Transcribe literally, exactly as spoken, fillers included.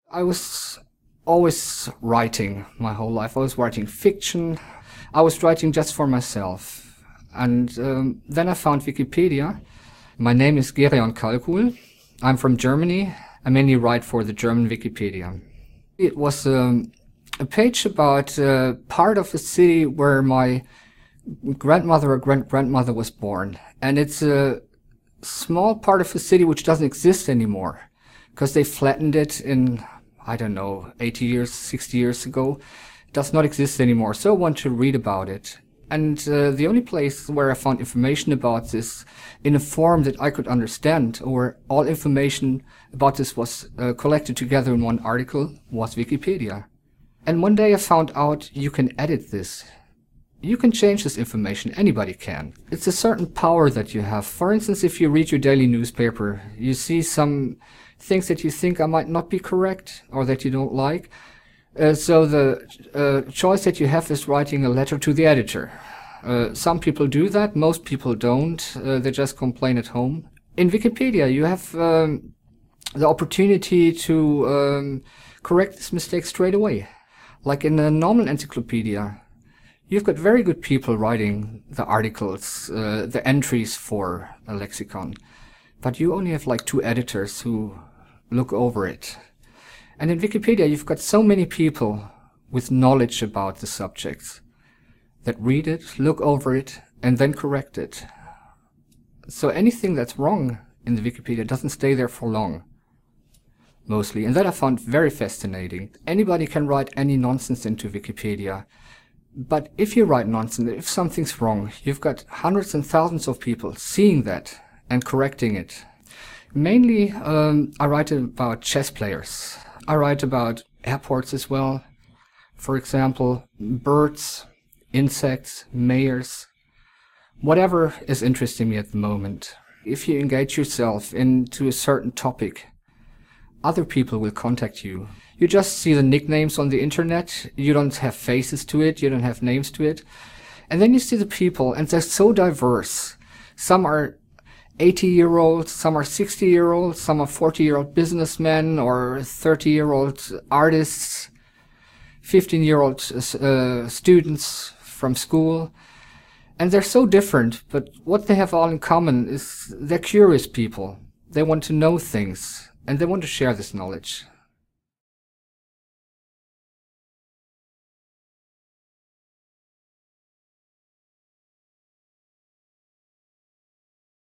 I was always writing my whole life. I was writing fiction. I was writing just for myself. And um, then I found Wikipedia. My name is Gereon Kalkuhl. I'm from Germany. I mainly write for the German Wikipedia. It was um, a page about uh, part of a city where my grandmother or great-grandmother was born. And it's a small part of a city which doesn't exist anymore because they flattened it in, I don't know, eighty years, sixty years ago. It does not exist anymore. So I want to read about it. And uh, the only place where I found information about this in a form that I could understand, or all information about this was uh, collected together in one article, was Wikipedia. And one day I found out you can edit this. You can change this information. Anybody can. It's a certain power that you have. For instance, if you read your daily newspaper, you see some things that you think I might not be correct or that you don't like. Uh, so the uh, choice that you have is writing a letter to the editor. Uh, some people do that, most people don't. Uh, they just complain at home. In Wikipedia, you have um, the opportunity to um, correct this mistake straight away. Like in a normal encyclopedia, you've got very good people writing the articles, uh, the entries for a lexicon. But you only have like two editors who look over it. And in Wikipedia, you've got so many people with knowledge about the subjects that read it, look over it, and then correct it. So anything that's wrong in the Wikipedia doesn't stay there for long, mostly. And that I found very fascinating. Anybody can write any nonsense into Wikipedia. But if you write nonsense, if something's wrong, you've got hundreds and thousands of people seeing that and correcting it. Mainly, um, I write about chess players. I write about airports as well. For example, birds, insects, mayors, whatever is interesting me at the moment. If you engage yourself into a certain topic, other people will contact you. You just see the nicknames on the internet. You don't have faces to it. You don't have names to it. And then you see the people, and they're so diverse. Some are eighty-year-olds, some are sixty-year-olds, some are forty-year-old businessmen or thirty-year-old artists, fifteen-year-old uh, students from school. And they're so different, but what they have all in common is they're curious people. They want to know things, and they want to share this knowledge.